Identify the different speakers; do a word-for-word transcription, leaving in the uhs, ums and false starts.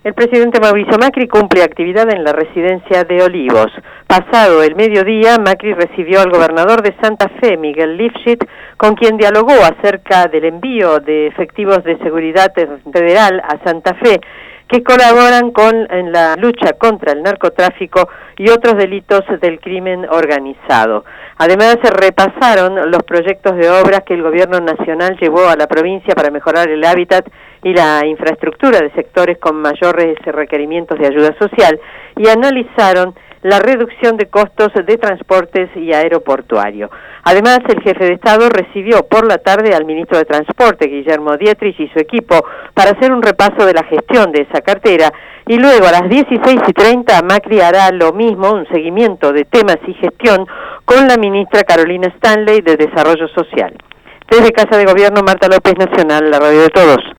Speaker 1: El presidente Mauricio Macri cumple actividad en la residencia de Olivos. Pasado el mediodía, Macri recibió al gobernador de Santa Fe, Miguel Lifschit, con quien dialogó acerca del envío de efectivos de seguridad federal a Santa Fe, que colaboran con en la lucha contra el narcotráfico y otros delitos del crimen organizado. Además, se repasaron los proyectos de obras que el gobierno nacional llevó a la provincia para mejorar el hábitat y la infraestructura de sectores con mayores requerimientos de ayuda social y analizaron la reducción de costos de transportes y aeroportuario. Además, el jefe de Estado recibió por la tarde al ministro de Transporte, Guillermo Dietrich, y su equipo para hacer un repaso de la gestión de esa cartera, y luego a las dieciséis y treinta Macri hará lo mismo, un seguimiento de temas y gestión con la ministra Carolina Stanley de Desarrollo Social. Desde Casa de Gobierno, Marta López, Nacional, la radio de todos.